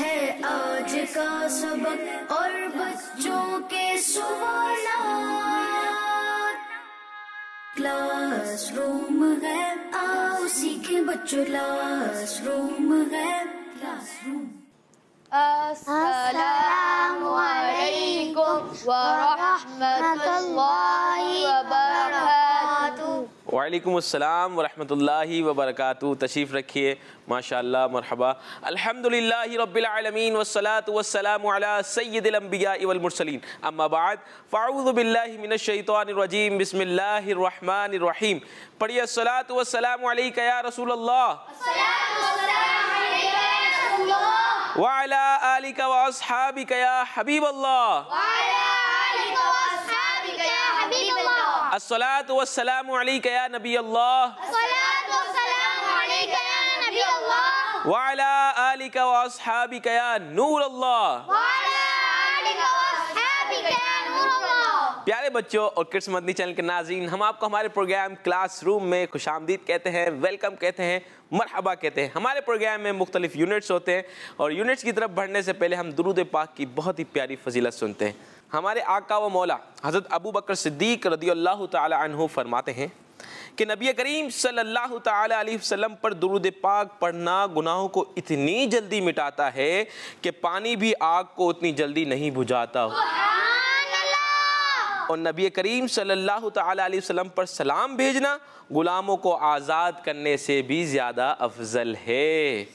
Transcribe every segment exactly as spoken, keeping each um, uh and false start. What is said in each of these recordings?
है आज का सबक और बच्चों के सवालात। क्लासरूम है, आओ सीखें बच्चों, क्लासरूम है, क्लासरूम। अस्सलामु अलैकुम व रहमतुल्लाहि व बरकातुहू। वालेकुम अस्सलाम व रहमतुल्लाहि व बरकातुहू। तशरीफ़ रखिए। माशाअल्लाह, मरहबा। अल्हम्दुलिल्लाहि रब्बिल आलमीन वस्सलातु वस्सलामु अला सय्यिदिल अंबिया वल मुरसलीन। अम्मा बाद फ़अऊज़ु बिल्लाहि मिनश शैतानिर रजीम। बिस्मिल्लाहिर रहमानिर रहीम। पढ़िए अस्सलातु वस्सलामु अलैका या रसूलल्लाह व अला आलिका व अस्हाबिका या हबीबल्लाह। अस्सलातु वस्सलामु अलैका या नबी अल्लाह व अला आलिका व अस्हाबिका या नूर अल्लाह। प्यारे बच्चों और किड्स मदनी चैनल के नाज़रीन, हम आपको हमारे प्रोग्राम क्लासरूम में खुशामदीद कहते हैं, वेलकम कहते हैं, मरहबा कहते हैं। हमारे प्रोग्राम में मुख्तलिफ यूनिट्स होते हैं और यूनिट्स की तरफ बढ़ने से पहले हम दुरूद पाक की बहुत ही प्यारी फजीलत सुनते हैं। हमारे आका व मौला हज़रत अबू बकर सिद्दीक़ रज़ियल्लाहु ताला अन्हु फरमाते हैं कि नबी करीम सल्लल्लाहु ताला अलैहि वसल्लम पर दुरूद पाक पढ़ना गुनाहों को इतनी जल्दी मिटाता है कि पानी भी आग को उतनी जल्दी नहीं बुझाता। और नबी करीम सल्लल्लाहु ताला अलैहि वसल्लम पर सलाम भेजना गुलामों को आज़ाद करने से भी ज़्यादा अफजल है।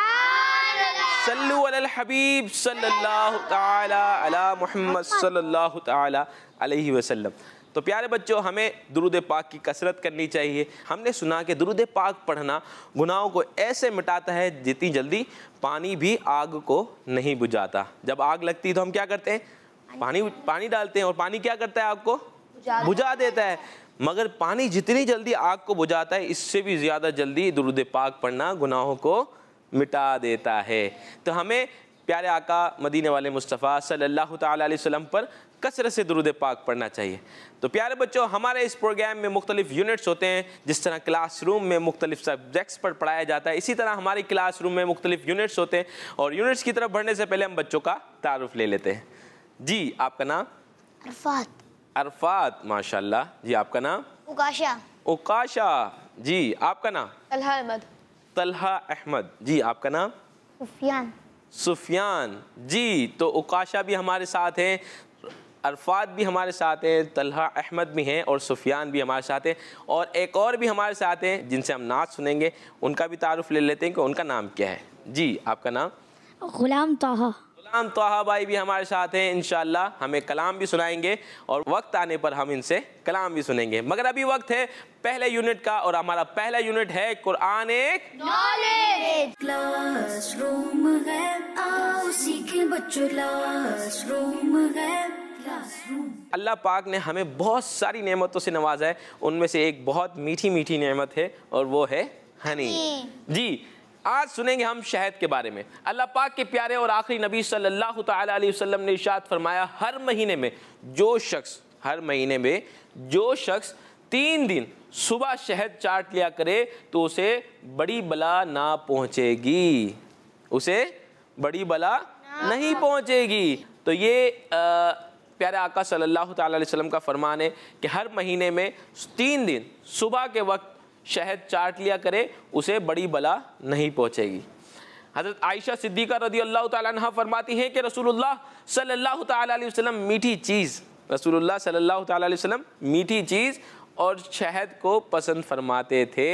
सल्लु अलल हबीब सल्लल्लाहु ताला अला मुहम्मद सल्लल्लाहु ताला अलैहि वसल्लम। तो प्यारे बच्चों, हमें दुरूद पाक की कसरत करनी चाहिए। हमने सुना कि दुरूद पाक पढ़ना गुनाहों को ऐसे मिटाता है जितनी जल्दी पानी भी आग को नहीं बुझाता। जब आग लगती है तो हम क्या करते हैं? पानी पानी डालते हैं और पानी क्या करता है? आग को बुझा देता है। मगर पानी जितनी जल्दी आग को बुझाता है, इससे भी ज़्यादा जल्दी दुरूद पाक पढ़ना गुनाहों को मिटा देता है। तो हमें प्यारे आका मदीने वाले मुस्तफ़ा सल्लल्लाहु ताला अलैहि वसल्लम पर कसरत से दुरूद पाक पढ़ना चाहिए। तो प्यारे बच्चों, हमारे इस प्रोग्राम में मुख्तलिफ यूनिट्स होते हैं। जिस तरह क्लासरूम में मुख्तलिफ सब्जेक्ट्स पर पढ़ाया जाता है, इसी तरह हमारी क्लासरूम में मुख्तलिफ यूनिट्स होते हैं। और यूनिट्स की तरफ बढ़ने से पहले हम बच्चों का तारुफ ले लेते हैं। जी, आपका नाम? अरफात। अरफात, माशाल्लाह। जी, आपका नाम? उकाशा। उकाशा। जी, आपका नाम? तलहा अहमद। तलहा अहमद। जी, आपका नाम? सुफियान। सुफियान। जी, तो उकाशा भी हमारे साथ हैं, अरफात भी हमारे साथ हैं, तलहा अहमद भी हैं और सुफियान भी हमारे साथ हैं। और एक और भी हमारे साथ हैं जिनसे हम नात सुनेंगे, उनका भी तारुफ ले लेते हैं कि उनका नाम क्या है। जी, आपका नाम? गुलाम ताहा। गुलाम ताहा भाई भी हमारे साथ हैं। इंशाअल्लाह हमें कलाम भी सुनाएंगे और वक्त आने पर हम इनसे कलाम भी सुनेंगे। मगर अभी वक्त है पहले यूनिट का और हमारा पहला यूनिट है कुरान एक नॉलेज। क्लासरूम है, आओ सीखें बच्चों, क्लासरूम है, क्लासरूम। अल्लाह पाक ने हमें बहुत सारी नेमतों से नवाजा है। उनमें से एक बहुत मीठी मीठी नेमत है और वो है हनी। जी, आज सुनेंगे हम शहद के बारे में। अल्लाह पाक के प्यारे और आखिरी नबी सल्लल्लाहु ताला अलैहि वसल्लम ने इरशाद फरमाया, हर महीने में जो शख्स हर महीने में जो शख्स तीन दिन सुबह शहद चाट लिया करे तो उसे बड़ी बला ना पहुँचेगी, उसे बड़ी बला नहीं पहुँचेगी। तो ये आ, प्यारे आका सल्लल्लाहु ताला अलैहि वसल्लम का फरमान है कि हर महीने में तीन दिन सुबह के वक्त शहद चाट लिया करे, उसे बड़ी बला नहीं पहुंचेगी। हज़रत आयशा सिद्दीक़ा रज़ियल्लाहु ताला अन्हा फरमाती हैं कि रसूलुल्लाह सल्लल्लाहु ताला अलैहि वसल्लम मीठी चीज़ रसूलुल्लाह सल्लल्लाहु ताला अलैहि वसल्लम मीठी चीज़ और शहद को पसंद फरमाते थे।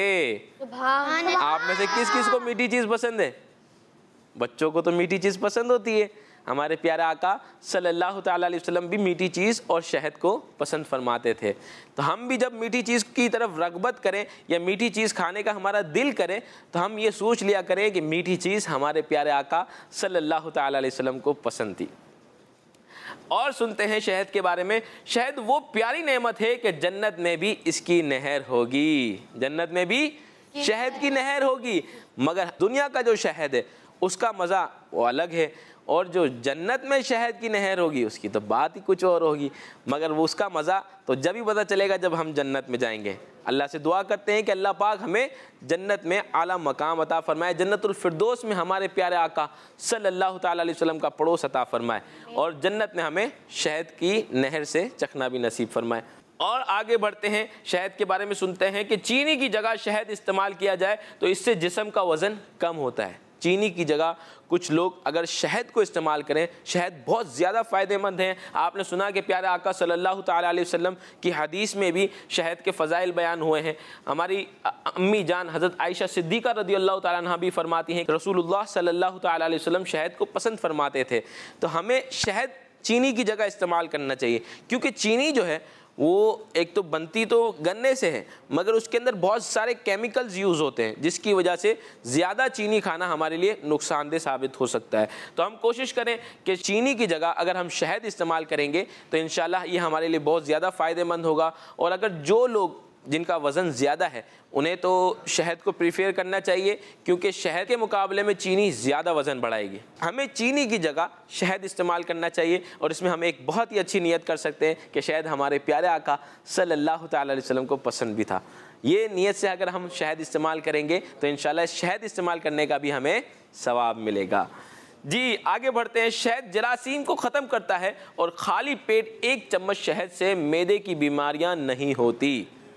आप में से किस किस को मीठी चीज़ पसंद है? बच्चों को तो मीठी चीज़ पसंद होती है। हमारे प्यारे आका सल्लल्लाहु ताला अलैहि वसल्लम भी मीठी चीज़ और शहद को पसंद फरमाते थे। तो हम भी जब मीठी चीज़ की तरफ रग़बत करें या मीठी चीज़ खाने का हमारा दिल करे तो हम ये सोच लिया करें कि मीठी चीज़ हमारे प्यारे आका सल्लल्लाहु ताला अलैहि वसल्लम को पसंद थी। और सुनते हैं शहद के बारे में। शहद वो प्यारी नेमत है कि जन्नत में भी इसकी नहर होगी, जन्नत में भी शहद की नहर होगी। मगर दुनिया का जो शहद है उसका मज़ा वो अलग है, और जो जन्नत में शहद की नहर होगी उसकी तो बात ही कुछ और होगी। मगर वो उसका मज़ा तो जब ही पता चलेगा जब हम जन्नत में जाएंगे। अल्लाह से दुआ करते हैं कि अल्लाह पाक हमें जन्नत में आला मकाम अता फरमाए, जन्नतुल फिरदौस में हमारे प्यारे आका सल्लल्लाहु ताला अलैहि वसल्लम का पड़ोस अता फरमाए, और जन्नत में हमें शहद की नहर से चखना भी नसीब फरमाए। और आगे बढ़ते हैं, शहद के बारे में सुनते हैं कि चीनी की जगह शहद इस्तेमाल किया जाए तो इससे जिस्म का वज़न कम होता है। चीनी की जगह कुछ लोग अगर शहद को इस्तेमाल करें, शहद बहुत ज़्यादा फ़ायदेमंद है। आपने सुना कि प्यारे आका सल्लल्लाहु ताला अलैहि वसल्लम की हदीस में भी शहद के फ़ज़ाइल बयान हुए हैं। हमारी अम्मी जान हज़रत आयशा सिद्दीक़ा रज़ियल्लाहु ताला अन्हा भी फरमाती हैं कि रसूलुल्लाह सल्लल्लाहु ताला अलैहि वसल्लम शहद को पसंद फरमाते थे। तो हमें शहद चीनी की जगह इस्तेमाल करना चाहिए, क्योंकि चीनी जो है वो एक तो बनती तो गन्ने से है, मगर उसके अंदर बहुत सारे केमिकल्स यूज़ होते हैं, जिसकी वजह से ज़्यादा चीनी खाना हमारे लिए नुकसानदेह साबित हो सकता है। तो हम कोशिश करें कि चीनी की जगह अगर हम शहद इस्तेमाल करेंगे तो इंशाल्लाह ये हमारे लिए बहुत ज़्यादा फ़ायदेमंद होगा। और अगर जो लोग जिनका वज़न ज़्यादा है उन्हें तो शहद को प्रीफर करना चाहिए, क्योंकि शहद के मुकाबले में चीनी ज़्यादा वज़न बढ़ाएगी। हमें चीनी की जगह शहद इस्तेमाल करना चाहिए, और इसमें हम एक बहुत ही अच्छी नियत कर सकते हैं कि शहद हमारे प्यारे आका सल्लल्लाहु ताला अलैहि वसल्लम को पसंद भी था। ये नियत से अगर हम शहद इस्तेमाल करेंगे तो इंशाल्लाह शहद इस्तेमाल करने का भी हमें सवाब मिलेगा। जी आगे बढ़ते हैं। शहद जरासीम को ख़त्म करता है और खाली पेट एक चम्मच शहद से मैदे की बीमारियां नहीं होती।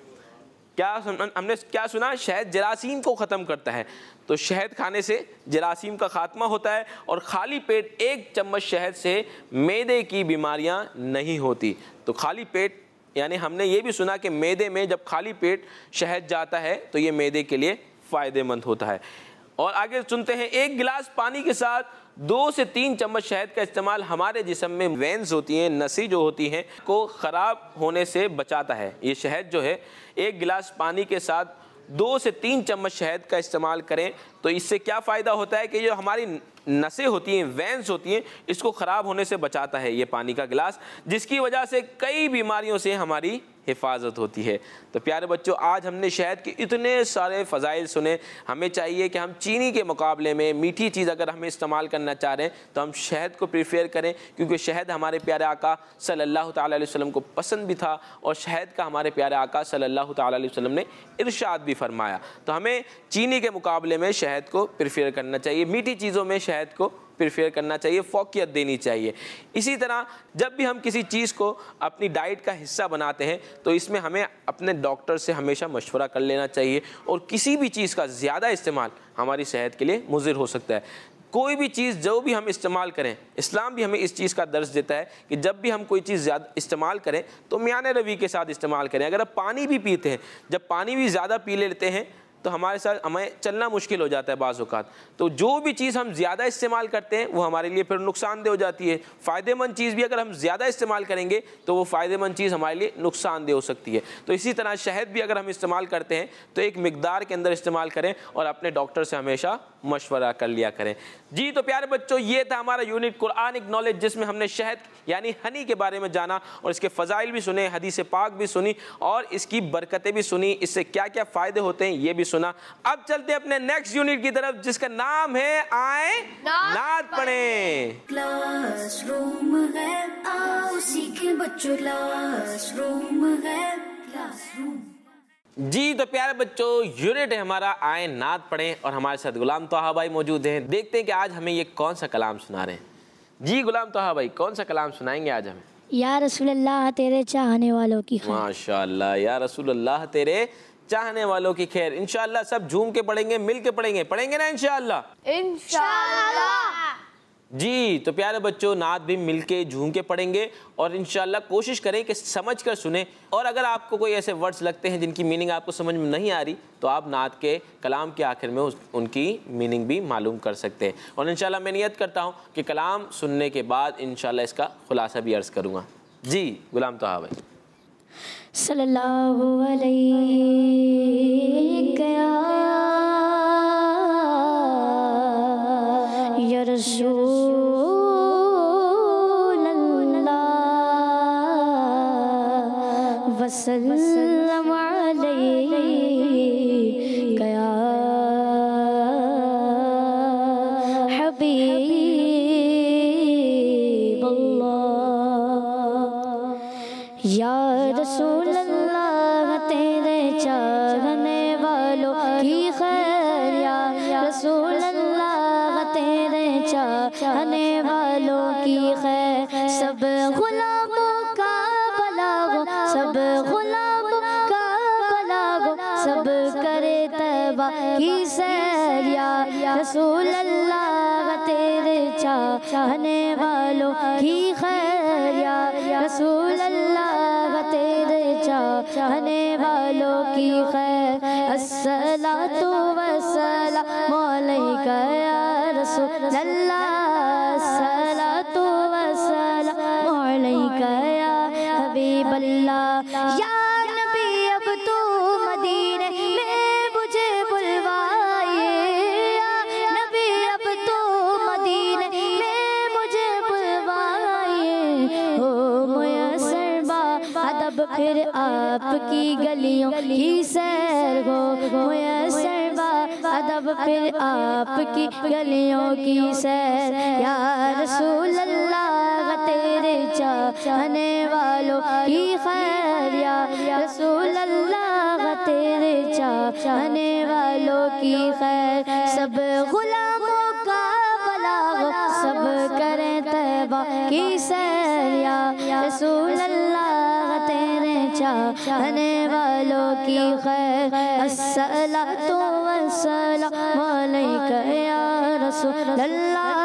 क्या हमने क्या सुना? शहद जरासीम को ख़त्म करता है, तो शहद खाने से जरासीम का खात्मा होता है, और खाली पेट एक चम्मच शहद से मैदे की बीमारियां नहीं होती। तो खाली पेट यानी हमने ये भी सुना कि मैदे में जब खाली पेट शहद जाता है तो ये मैदे के लिए फ़ायदेमंद होता है। और आगे सुनते हैं, एक गिलास पानी के साथ दो से तीन चम्मच शहद का इस्तेमाल हमारे जिस्म में वेंस होती हैं, नसें जो होती हैं, को ख़राब होने से बचाता है। ये शहद जो है, एक गिलास पानी के साथ दो से तीन चम्मच शहद का इस्तेमाल करें तो इससे क्या फ़ायदा होता है कि जो हमारी नसें होती हैं, वेंस होती हैं, इसको ख़राब होने से बचाता है ये पानी का गिलास, जिसकी वजह से कई बीमारियों से हमारी हिफाजत होती है। तो प्यारे बच्चों, आज हमने शहद के इतने सारे फ़ज़ाइल सुने। हमें चाहिए कि हम चीनी के मुकाबले में मीठी चीज़ अगर हमें इस्तेमाल करना चाह रहे हैं तो हम शहद को प्रीफर करें, क्योंकि शहद हमारे प्यारे आका सल्लल्लाहु ताला अलैहि वसल्लम को पसंद भी था, और शहद का हमारे प्यारे आका सल्लल्लाहु ताला अलैहि वसल्लम ने इरशाद भी फरमाया। तो हमें चीनी के मुकाबले में शहद को प्रीफर करना चाहिए, मीठी चीज़ों में शहद को प्रीफर करना चाहिए, फ़ौक़ियत देनी चाहिए। इसी तरह जब भी हम किसी चीज़ को अपनी डाइट का हिस्सा बनाते हैं तो इसमें हमें अपने डॉक्टर से हमेशा मशवरा कर लेना चाहिए, और किसी भी चीज़ का ज़्यादा इस्तेमाल हमारी सेहत के लिए मुज़िर हो सकता है। कोई भी चीज़ जो भी हम इस्तेमाल करें, इस्लाम भी हमें इस चीज़ का दर्स देता है कि जब भी हम कोई चीज़ ज़्यादा इस्तेमाल करें तो मियान रवी के साथ इस्तेमाल करें। अगर आप पानी भी पीते हैं, जब पानी भी ज़्यादा पी लेते हैं तो हमारे साथ हमें चलना मुश्किल हो जाता है बाज़ औक़ात। तो जो भी चीज़ हम ज़्यादा इस्तेमाल करते हैं वो हमारे लिए फिर नुकसानदेह हो जाती है। फ़ायदेमंद चीज़ भी अगर हम ज़्यादा इस्तेमाल करेंगे तो वो फ़ायदेमंद चीज़ हमारे लिए नुकसानदेह हो सकती है। तो इसी तरह शहद भी अगर हम इस्तेमाल करते हैं तो एक मिकदार के अंदर इस्तेमाल करें, और अपने डॉक्टर से हमेशा मशवरा कर लिया करें। जी तो प्यारे बच्चों, ये था हमारा यूनिट कुरानिक नॉलेज, जिसमें हमने शहद यानी हनी के बारे में जाना, और इसके फ़ज़ाइल भी सुने, हदीस पाक भी सुनी, और इसकी बरकतें भी सुनी, इससे क्या क्या फ़ायदे होते हैं ये भी सुना। अब चलते हैं अपने नेक्स्ट यूनिट की तरफ, जिसका नाम है आए नात पढ़ें। क्लासरूम है, आओ सीखें बच्चों, क्लासरूम है, क्लासरूम। जी तो प्यारे बच्चों, यूनिट है हमारा आए नात पढ़ें, और हमारे साथ गुलाम तोहा भाई मौजूद हैं। देखते हैं कि आज हमें ये कौन सा कलाम सुना रहे हैं। जी गुलाम तोहा भाई, कौन सा कलाम सुनाएंगे आज हमें? या रसूलल्लाह तेरे चाहने वालों की खैर। माशाअल्लाह, या रसूलल्लाह तेरे चाहने वालों की खैर। इंशाअल्लाह सब झूम के पढ़ेंगे, मिल के पढ़ेंगे, पढ़ेंगे ना इंशाअल्लाह? इंशाअल्लाह। जी तो प्यारे बच्चों, नात भी मिलके झूम के पढ़ेंगे, और इंशाअल्लाह कोशिश करें कि समझ कर सुने। और अगर आपको कोई ऐसे वर्ड्स लगते हैं जिनकी मीनिंग आपको समझ में नहीं आ रही, तो आप नात के कलाम के आखिर में उस, उनकी मीनिंग भी मालूम कर सकते हैं। और इंशाअल्लाह मैं नियत करता हूँ कि कलाम सुनने के बाद इंशाअल्लाह इसका खुलासा भी अर्ज़ करूँगा। जी गुलाम तोहा भाई। सल्लल्लाहु अलैहि या रसूलल्लाह वसल्लम अलैहि या या रसूल अल्लाह तेरे चाहने वालों की खैर, या रसूल अल्लाह तेरे चाहने वालों की खैर। सब गुलामों का भला हो, सब गुलामों का भला हो, सब करे तौबा की सैर, या रसूल अल्लाह तेरे चाहने वालों की खैर, या रसूल अल्लाह तेरे चाहने वालों की खैर। अस्सलातु वस्सलामु अलैका या रसूल अल्लाह, अस्सलातु वस्सलामु अलैका या हबीब अल्लाह। या नबी अब तो मदीने में मुझे बुलवाइए, या नबी अब तो मदीने में मुझे बुलवाइए। हो मुयस्सर बा अदब फिर आपकी गलियों की सैर, हो मुयस्सर बा अदब फिर आपकी गलियों की सैर। या रसूल अल्लाह तेरे चाहने वालों की खैर, या रसूल अल्लाह तेरे चाहने वालों की खैर। सब गुलामों का भला हो, सब करें तौबा की सैर, या रसूल अल्लाह तेरे चाहने वालों की खैर। अस्सलातु वस्सलामु अलैका या रसूल अल्लाह,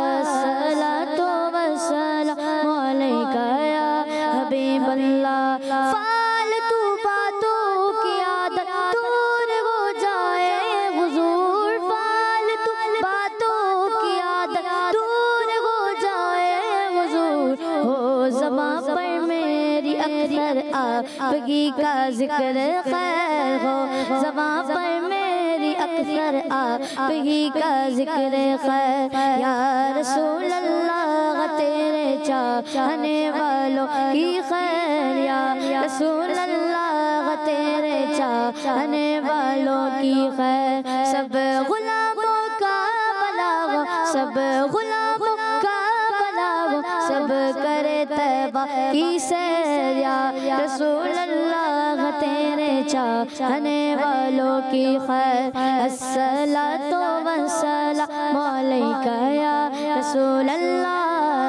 अस्सलातु वस्सलामु अलैका या हबीब अल्लाह। फालतू बातों की आदत दूर हो जाए हुजूर, फालतू बातों की आदत दूर हो जाए हुजूर। हो ज़बां पर मेरी अक्सर आपकी का जिक्र खैर, हो ज़बां पर मेरी अक्सर आपकी का जिक्र खैर। या रसूल अल्लाह तेरे चाहने वालों की खैर, या रसूल अल्लाह तेरे चाहने वालों की खैर। सब गुलामों का भला हो, सब गुलामों का भला हो, सब करे तौबा की सैर, या रसूल अल्लाह तेरे चाहने वालों की खैर। अस्सलातु वस्सलामु अलैका या रसूल अल्लाह,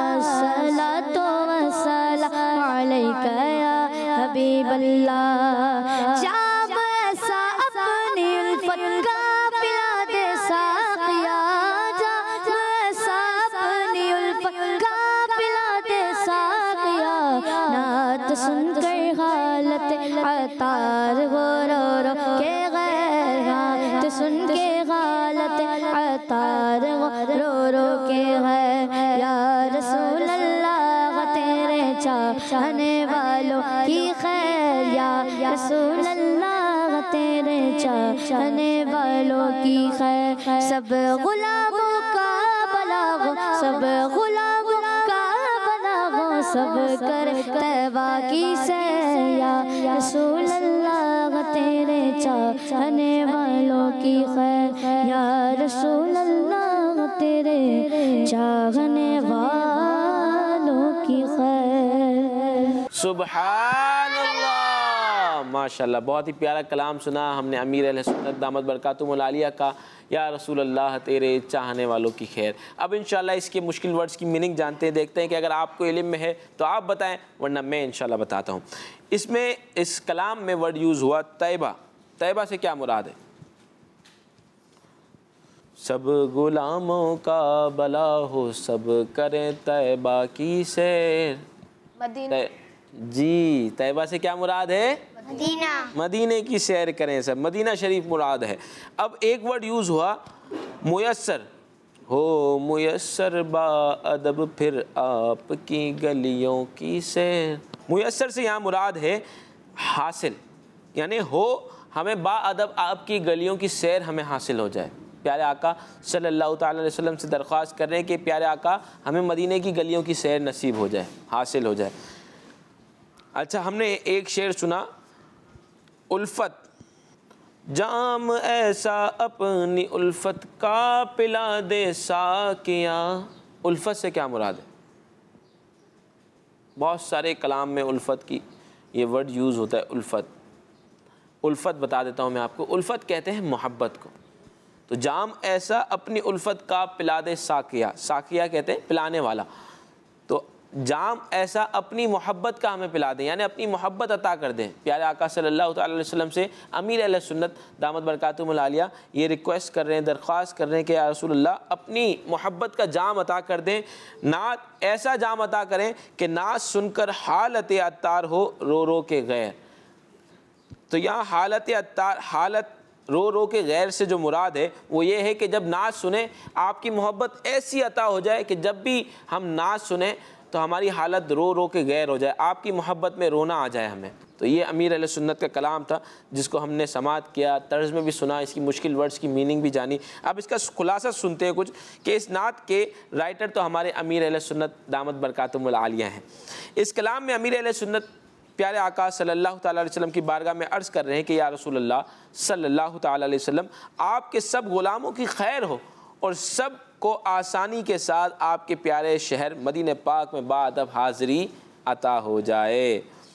अस्सलातु वस्सलामु अलैका या हबीब अल्लाह। जाम ऐसा अपनी उल्फत का पिला दे साक़िया, जाम ऐसा अपनी उल्फत का पिला दे साक़िया। नात सुनकर हालत अतार हो रो रो के गैर, नात सुन के हालत अतार हो रो रो के गैर। या रसूल अल्लाह तेरे चाहने वालों की खैर, या रसूल अल्लाह तेरे चाहने वालों की खैर। सब गुलामों का भला हो, सब गुलामों का भला हो, सब कर तौबा की सैर, या रसूल अल्लाह तेरे चाहने वालों की खैर। या रसूल अल्लाह तेरे चाहने वालों की खैर। सुभान अल्लाह, माशाल्लाह, बहुत ही प्यारा कलाम सुना हमने अमीर अहले सुन्नत दामत बरकातुहुल आलिया का, या रसूल अल्लाह तेरे चाहने वालों की खैर। अब इंशाल्लाह इसके मुश्किल वर्ड्स की मीनिंग जानते हैं, देखते हैं कि अगर आपको इल्म में है तो आप बताएं, वरना मैं इंशाल्लाह बताता हूँ। इसमें इस कलाम में वर्ड यूज़ हुआ तैबा। तैबा से क्या मुराद है? सब गुलामों का भला हो, सब करें तैबा की सैर। मदीना। जी, तैबा से क्या मुराद है? मदीना। मदीने की सैर करें, सब मदीना शरीफ मुराद है। अब एक वर्ड यूज़ हुआ मुयस्सर। हो मुयस्सर बा अदब फिर आपकी गलियों की सैर। मुयस्सर से यहाँ मुराद है हासिल, यानी हो हमें बा अदब आपकी गलियों की सैर हमें हासिल हो जाए। प्यारे आका सल्लल्लाहु ताला अलैहि वसल्लम से दरख्वास्त कर रहे हैं कि प्यारे आका हमें मदीने की गलियों की सैर नसीब हो जाए, हासिल हो जाए। अच्छा, हमने एक शेर सुना, उल्फत जाम ऐसा अपनी उल्फत का पिला दे साकिया। उल्फत से क्या मुराद है? बहुत सारे कलाम में उल्फत की ये वर्ड यूज़ होता है उल्फत। उल्फत बता देता हूँ मैं आपको, उल्फत कहते हैं मोहब्बत को। तो जाम ऐसा अपनी उल्फत का पिला दे साकिया, साकिया कहते हैं पिलाने वाला। तो जाम ऐसा अपनी मोहब्बत का हमें पिला दें, यानी अपनी मोहब्बत अता कर दें। प्यारे आका सल्लल्लाहु अलैहि वसल्लम से अमीर अहले सुन्नत दामत बरकातुहुल आलिया ये रिक्वेस्ट कर रहे हैं, दरख्वास्त कर रहे हैं कि या रसूलल्लाह अपनी मोहब्बत का जाम अता कर दें, नात ऐसा जाम अता करें कि नात सुनकर हालत अत्तार हो रो रो के गैर। तो यहाँ हालत अत्तार, हालत रो रो के गैर से जो मुराद है वो ये है कि जब नात सुने आपकी मोहब्बत ऐसी अता हो जाए कि जब भी हम नात सुने तो हमारी हालत रो रो के गैर हो जाए, आपकी मोहब्बत में रोना आ जाए हमें। तो ये अमीर अहले सुन्नत का कलाम था जिसको हमने समात किया, तर्ज में भी सुना, इसकी मुश्किल वर्ड्स की मीनिंग भी जानी। अब इसका खुलासा सुनते हैं कुछ कि इस नात के राइटर तो हमारे अमीर अहले सुन्नत दामत बरकातुहुल आलिया हैं। इस कलाम में अमीर अहले सुन्नत प्यारे आका सल्लल्लाहु ताला अलैहि वसल्लम की बारगाह में अर्ज़ कर रहे हैं कि या रसूलल्लाह सल्लल्लाहु ताला अलैहि वसल्लम आपके सब ग़ुलामों की खैर हो और सब को आसानी के साथ आपके प्यारे शहर मदीने पाक में बाअदब हाज़िरी अता हो जाए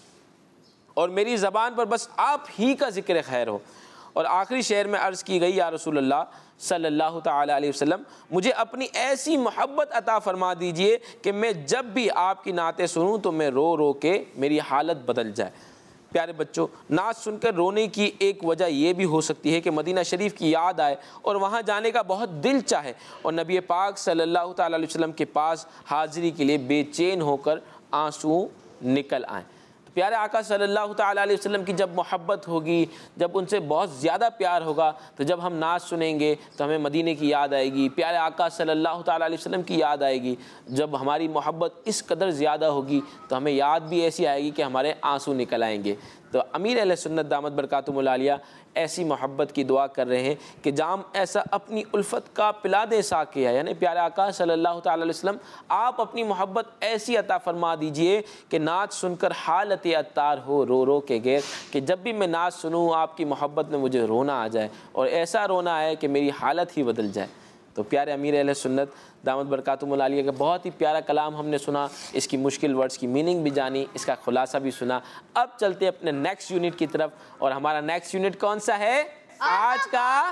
और मेरी ज़बान पर बस आप ही का ज़िक्र खैर हो। और आखिरी शेर में अर्ज़ की गई या रसूलल्लाह सल्लल्लाहु ताला अलैहि वसल्लम मुझे अपनी ऐसी मोहब्बत अता फरमा दीजिए कि मैं जब भी आपकी नातें सुनूं तो मैं रो रो के मेरी हालत बदल जाए। प्यारे बच्चों, नात सुनकर रोने की एक वजह यह भी हो सकती है कि मदीना शरीफ की याद आए और वहाँ जाने का बहुत दिल चाहे और नबी पाक सल्लल्लाहु ताला अलैहि वसल्लम के पास हाज़िरी के लिए बेचैन होकर आंसू निकल आएँ। प्यारे आका सल्लल्लाहु ताला अलैहि वसल्लम की जब मोहब्बत होगी, जब उनसे बहुत ज़्यादा प्यार होगा, तो जब हम नात सुनेंगे तो हमें मदीने की याद आएगी, प्यारे आका सल्लल्लाहु ताला अलैहि वसल्लम की याद आएगी। जब हमारी मोहब्बत इस कदर ज़्यादा होगी तो हमें याद भी ऐसी आएगी कि हमारे आंसू निकल आएंगे। तो अमीर अहले सुन्नत दामत बरकातुहुल आलिया ऐसी मोहब्बत की दुआ कर रहे हैं कि जाम ऐसा अपनी उल्फत का पिला दे साकिया, यानी प्यारे आका सल्लल्लाहु ताला अलैहि वसल्लम आप अपनी मोहब्बत ऐसी अता फरमा दीजिए कि नात सुनकर हालत अत्तार हो रो रो के गैर, कि जब भी मैं नात सुनूँ आपकी मोहब्बत में मुझे रोना आ जाए और ऐसा रोना आए कि मेरी हालत ही बदल जाए। तो प्यारे अमीर अहले सुन्नत दामत बरकातुहुल आलिया का बहुत ही प्यारा कलाम हमने सुना, इसकी मुश्किल वर्ड्स की मीनिंग भी जानी, इसका खुलासा भी सुना। अब चलते अपने नेक्स्ट यूनिट की तरफ और हमारा नेक्स्ट यूनिट कौन सा है? आज का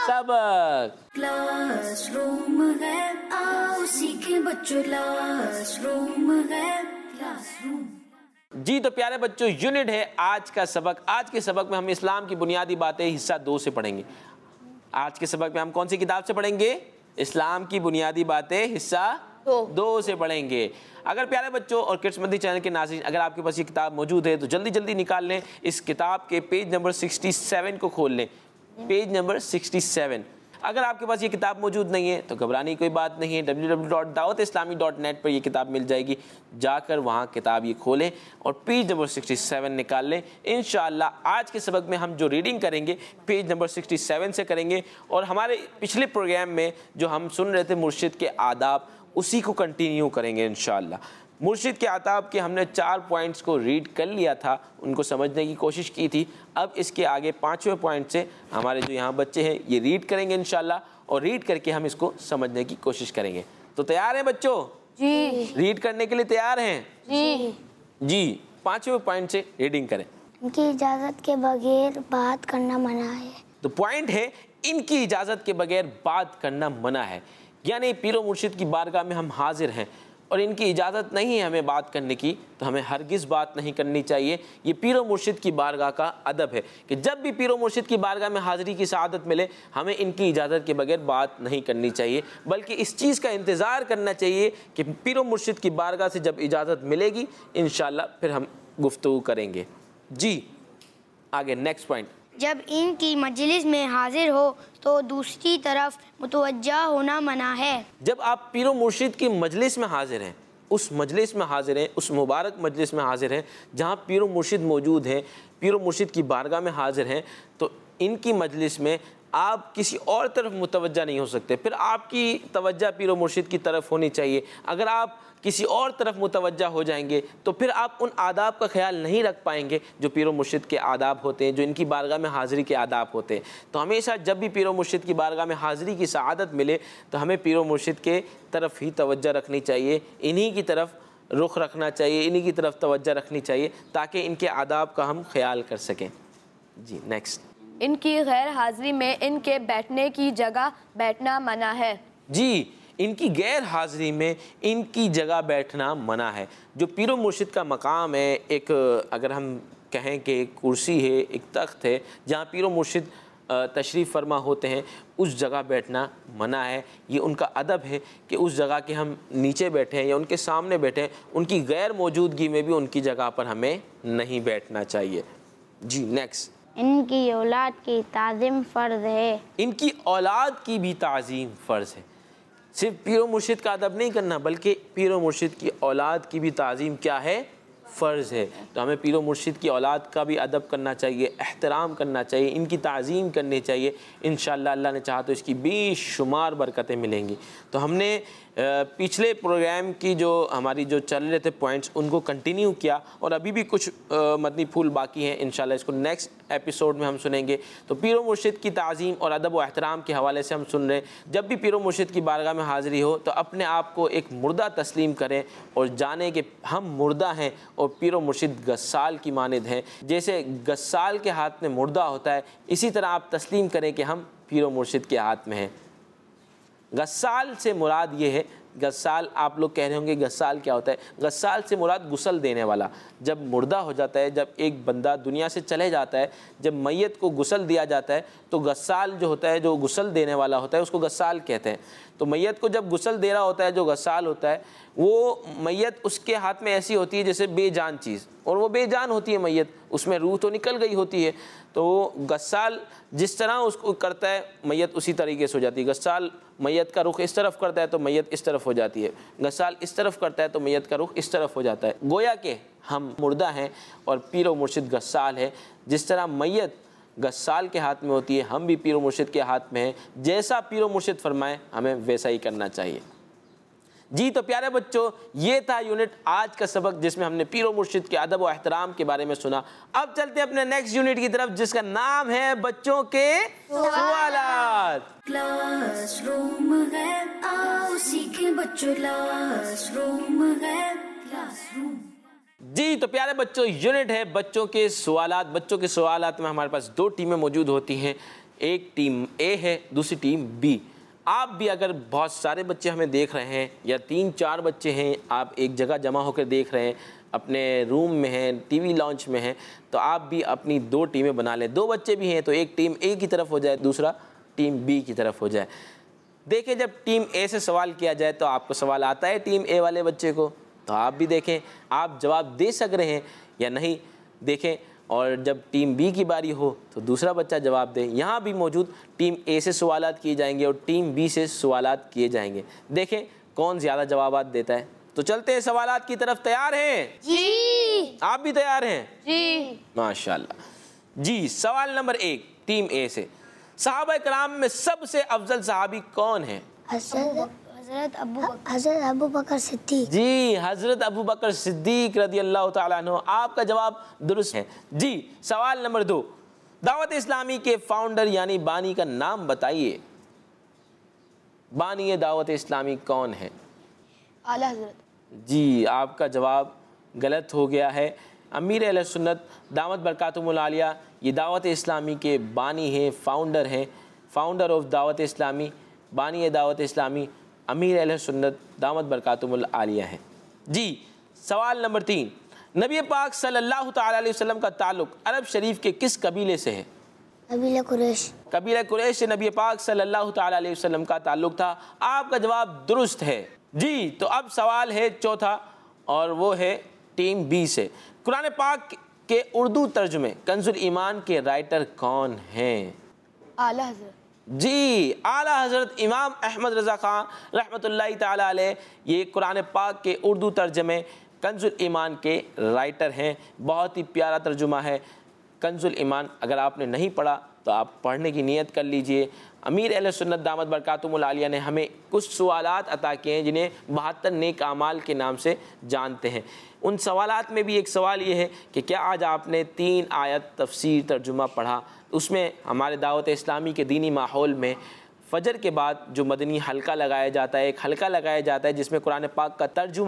सबक। क्लासरूम है, आओ सीखें बच्चों, क्लासरूम है, क्लासरूम। जी तो प्यारे बच्चों, यूनिट है आज का सबक। आज के सबक में हम इस्लाम की बुनियादी बातें हिस्सा दो से पढ़ेंगे। आज के सबक में हम कौन सी किताब से पढ़ेंगे? इस्लाम की बुनियादी बातें हिस्सा दो, दो से पढ़ेंगे। अगर प्यारे बच्चों और किड्स मंदी चैनल के नाज़रीन, अगर आपके पास ये किताब मौजूद है तो जल्दी जल्दी निकाल लें, इस किताब के पेज नंबर सड़सठ को खोल लें, पेज नंबर सड़सठ। अगर आपके पास ये किताब मौजूद नहीं है तो घबराने की कोई बात नहीं है, W W W dot Dawat Islami dot net पर यह किताब मिल जाएगी, जाकर वहाँ किताब ये खोलें और पेज नंबर सड़सठ निकाल लें। इंशाअल्लाह आज के सबक में हम जो रीडिंग करेंगे पेज नंबर सड़सठ से करेंगे और हमारे पिछले प्रोग्राम में जो हम सुन रहे थे मुर्शिद के आदाब, उसी को कंटिन्यू करेंगे इंशाअल्लाह। मुर्शिद के आदाब के हमने चार पॉइंट्स को रीड कर लिया था, उनको समझने की कोशिश की थी। अब इसके आगे पाँचवें पॉइंट से हमारे जो यहाँ बच्चे हैं ये रीड करेंगे इंशाल्लाह और रीड करके हम इसको समझने की कोशिश करेंगे। तो तैयार हैं बच्चों? जी। रीड करने के लिए तैयार हैं? जी। जी, पाँचवें पॉइंट से रीडिंग करें। इनकी इजाज़त के बगैर बात करना मना है। तो पॉइंट है इनकी इजाज़त के बगैर बात करना मना है, यानी पीरो मुर्शिद की बारगाह में हम हाजिर हैं और इनकी इजाज़त नहीं है हमें बात करने की, तो हमें हरगिज़ बात नहीं करनी चाहिए। ये पीरो मुर्शिद की बारगाह का अदब है कि जब भी पीरो मुर्शिद की बारगाह में हाज़िरी की सआदत मिले हमें इनकी इजाज़त के बगैर बात नहीं करनी चाहिए, बल्कि इस चीज़ का इंतज़ार करना चाहिए कि पीरो मुर्शिद की बारगाह से जब इजाज़त मिलेगी इंशाअल्लाह फिर हम गुफ्तगू करेंगे। जी आगे नेक्स्ट पॉइंट। जब इनकी मजलिस में हाजिर हो तो दूसरी तरफ मुतवज्जा होना मना है। जब आप पीरो मुर्शिद की मजलिस में हाजिर हैं, उस मजलिस में हाजिर हैं, उस मुबारक मजलिस में हाजिर हैं जहाँ पीरो मुर्शिद मौजूद हैं, पीरो मुर्शिद की बारगाह में हाजिर हैं, तो इनकी मजलिस में आप किसी और तरफ मुतवज्जा नहीं हो सकते, फिर आपकी तवज्जा पीरो मुर्शिद की तरफ होनी चाहिए। अगर आप किसी और तरफ मुतवज्जा हो जाएंगे तो फिर आप उन आदाब का ख्याल नहीं रख पाएंगे जो पीरो मुर्शिद के आदाब होते हैं, जो इनकी बारगाह में हाज़िरी के आदाब होते हैं। तो हमेशा जब भी पीरो मुर्शिद की बारगाह में हाज़िरी की सआदत मिले तो हमें पीरो मुर्शिद के तरफ ही तवज्जा रखनी चाहिए, इन्हीं की तरफ रुख रखना चाहिए, इन्हीं की तरफ तवज्जो रखनी चाहिए ताकि इनके आदाब का हम ख्याल कर सकें। जी नेक्स्ट। इनकी गैर हाज़िरी में इनके बैठने की जगह बैठना मना है। जी, इनकी गैर हाज़िरी में इनकी जगह बैठना मना है। जो पीर मुर्शिद का मकाम है, एक अगर हम कहें कि एक कुर्सी है, एक तख्त है जहाँ पीर मुर्शिद तशरीफ़ फरमा होते हैं, उस जगह बैठना मना है। ये उनका अदब है कि उस जगह के हम नीचे बैठे हैं या उनके सामने बैठे हैं, उनकी गैर मौजूदगी में भी उनकी जगह पर हमें नहीं बैठना चाहिए। जी नेक्स्ट। इनकी औलाद की ताज़ीम फ़र्ज़ है। इनकी औलाद की भी ताज़ीम फ़र्ज़ है। सिर्फ पीर मुर्शिद का अदब नहीं करना, बल्कि पीर मुर्शिद की औलाद की भी ताज़ीम क्या है, फ़र्ज़ है। तो हमें पीर मुर्शिद की औलाद का भी अदब करना चाहिए, एहतराम करना चाहिए, इनकी ताज़ीम करनी चाहिए। इंशाअल्लाह अल्लाह ने चाहा तो इसकी बेशुमार बरकतें मिलेंगी। तो हमने पिछले प्रोग्राम की जो हमारी जो चल रहे थे पॉइंट्स, उनको कंटिन्यू किया और अभी भी कुछ मदनी फूल बाकी हैं। इंशाअल्लाह इसको नेक्स्ट एपिसोड में हम सुनेंगे। तो पीर मुर्शिद की ताज़ीम और अदब व एहतराम के हवाले से हम सुन रहे हैं। जब भी पीर मुर्शिद की बारगाह में हाज़िरी हो तो अपने आप को एक मुर्दा तस्लीम करें और जाने कि हम मुर्दा हैं और पीर मुर्शिद गस्साल की मानिद हैं। जैसे गस्साल के हाथ में मुर्दा होता है, इसी तरह आप तस्लीम करें कि हम पीर मुर्शिद के हाथ में हैं। गस्साल से मुराद ये है, गस्साल आप लोग कह रहे होंगे गस्साल क्या होता है? गस्साल से मुराद गुसल देने वाला। जब मुर्दा हो जाता है, जब एक बंदा दुनिया से चले जाता है, जब मैयत को गुसल दिया जाता है, तो गस्साल जो होता है, जो गुसल देने वाला होता है, उसको गस्साल कहते हैं। तो मैयत को जब गुसल दे रहा होता है, जो गस्साल होता है, वो मैयत उसके हाथ में ऐसी होती है जैसे बेजान चीज़, और वो बेजान होती है मैयत, उसमें रूह तो निकल गई होती है। तो गस्साल जिस तरह उसको करता है, मैयत उसी तरीके से हो जाती है। गस्साल मैयत का रुख इस तरफ करता है तो मैयत इस तरफ हो जाती है, गस्साल इस तरफ करता है तो मैयत का रुख इस तरफ हो जाता है। गोया के हम मुर्दा हैं और पीर व मुर्शिद गस्साल है। जिस तरह मैयत गस्साल के हाथ में होती है, हम भी पीर व मुर्शिद के हाथ में हैं। जैसा पीर व मुर्शिद फरमाए हमें वैसा ही करना चाहिए। जी तो प्यारे बच्चों, ये था यूनिट आज का सबक जिसमें हमने पीर व मुर्शिद के अदब व एहतराम के बारे में सुना। अब चलते हैं अपने नेक्स्ट यूनिट की तरफ, जिसका नाम है बच्चों के सवालात। क्लासरूम है, आओ सीखें बच्चों, क्लासरूम है, क्लासरूम। जी तो प्यारे बच्चों, यूनिट है बच्चों के सवालात। बच्चों के सवालात में हमारे पास दो टीमें मौजूद होती हैं। एक टीम ए है, दूसरी टीम बी। आप भी अगर बहुत सारे बच्चे हमें देख रहे हैं या तीन चार बच्चे हैं, आप एक जगह जमा होकर देख रहे हैं, अपने रूम में हैं, टीवी लॉन्च में हैं, तो आप भी अपनी दो टीमें बना लें। दो बच्चे भी हैं तो एक टीम ए की तरफ हो जाए, दूसरा टीम बी की तरफ हो जाए। देखिए, जब टीम ए से सवाल किया जाए तो आपको सवाल आता है टीम ए वाले बच्चे को, तो आप भी देखें आप जवाब दे सक रहे हैं या नहीं, देखें। और जब टीम बी की बारी हो तो दूसरा बच्चा जवाब दे। यहाँ भी मौजूद टीम ए से सवालात किए जाएंगे और टीम बी से सवालात किए जाएंगे। देखें कौन ज़्यादा जवाबात देता है। तो चलते हैं सवालात की तरफ। तैयार हैं? जी। आप भी तैयार हैं? जी। माशाल्लाह। जी, सवाल नंबर एक टीम ए से, सहाबा कराम में सबसे अफजल सहाबी कौन है? हज़रत अबू हज़रत अबू बकर सिद्दीक। जी, हज़रत अबू बकर सिद्दीक रज़ी अल्लाह ताला अन्हु। आपका जवाब दुरुस्त है। जी, सवाल नंबर दो, दावत इस्लामी के फाउंडर यानी बानी का नाम बताइए। बानी दावत इस्लामी कौन है? आला हज़रत। जी, आपका जवाब गलत हो गया है। अमीर अहले सुन्नत दामत बरकातुहुल आलिया ये दावत इस्लामी के बानी हैं, फाउंडर हैं, फाउंडर ऑफ दावत इस्लामी, बानी दावत इस्लामी अमीर अहले सुन्नत दामत बरकातुहुल आलिया हैं। जी, सवाल नंबर तीन, नबी पाक सल्लल्लाहु तआला अलैहि वसल्लम का ताल्लुक अरब शरीफ के किस कबीले से है? कबीला कुरैश। कबीला कुरैश से नबी पाक सल्लल्लाहु तआला अलैहि वसल्लम का ताल्लुक था। आपका जवाब दुरुस्त है। जी, तो अब सवाल है चौथा और वो है टीम बी से, कुरान पाक के उर्दू तर्जुमे कंजुल ईमान के राइटर कौन हैं? आला हज़रत। जी, आला हज़रत इमाम अहमद रज़ा ख़ान रहमतुल्लाहि ताला अलैह ये कुरान पाक के उर्दू तर्जमे कंजुल ईमान के राइटर हैं। बहुत ही प्यारा तर्जुमा है कंजुल ईमान। अगर आपने नहीं पढ़ा तो आप पढ़ने की नीयत कर लीजिए। अमीर अहले सुन्नत दामत बरकातुहुल आलिया ने हमें कुछ सवालात अता किए हैं जिन्हें बहत्तर नेक आमाल के नाम से जानते हैं। उन सवालात में भी एक सवाल ये है कि क्या आज आपने तीन आयत तफसीर तर्जुमा पढ़ा? उसमें हमारे दावत इस्लामी के दीनी माहौल में फ़जर के बाद जो मदनी हल्का लगाया जाता है, एक हल्का लगाया जाता है जिसमें कुरान पाक का तर्जुमा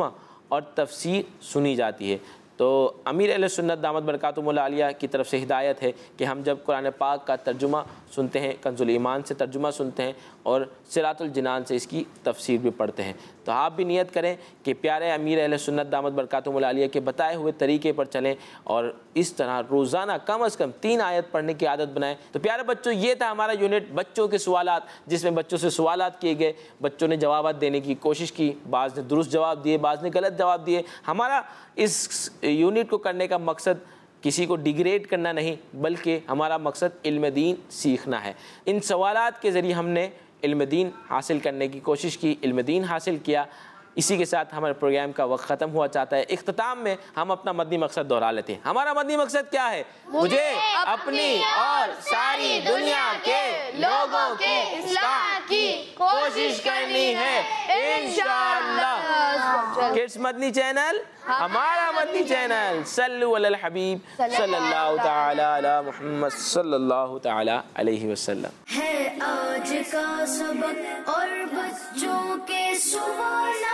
और तफसीर सुनी जाती है। तो अमीर अहले सुन्नत दामत बरकातुहुल आलिया की तरफ से हिदायत है कि हम जब कुरान पाक का तर्जुमा सुनते हैं, कंजुल ईमान से तर्जुमा सुनते हैं और सिरातुल जिनान से इसकी तफसीर भी पढ़ते हैं, तो आप भी नियत करें कि प्यारे अमीर अहले सुन्नत दामत बरकातुहुल आलिया के बताए हुए तरीके पर चलें और इस तरह रोज़ाना कम अज़ कम तीन आयत पढ़ने की आदत बनाएं। तो प्यारे बच्चों, ये था हमारा यूनिट बच्चों के सवालात, जिसमें बच्चों से सवालात किए गए, बच्चों ने जवाब देने की कोशिश की, बाज़ ने दुरुस्त जवाब दिए, बाज़ ने गलत जवाब दिए। हमारा इस यूनिट को करने का मकसद किसी को डिग्रेड करना नहीं, बल्कि हमारा मकसद इल्म दीन सीखना है। इन सवालात के ज़रिए हमने इल्म दीन हासिल करने की कोशिश की, इल्म दीन हासिल किया। इसी के साथ हमारे प्रोग्राम का वक्त ख़त्म हुआ चाहता है। इख्तिताम में हम अपना मदनी मकसद दोहरा लेते हैं। हमारा मदनी मकसद क्या है? मुझे अपनी और सारी दुनिया के लोगों के इस्लाह की कोशिश करनी है इंशाअल्लाह। किड्स मदनी चैनल, हमारा मदनी चैनल। सल्लु अलल हबीब सल्लल्लाहु तआला अला मुहम्मद सल्लल्लाहु तआला अलैहि वसल्लम। है आज का सबक और बच्चों के सवालात,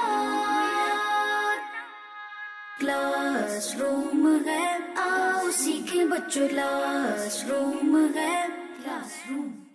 क्लासरूम है, आओ सीखें बच्चों, क्लासरूम है, क्लासरूम।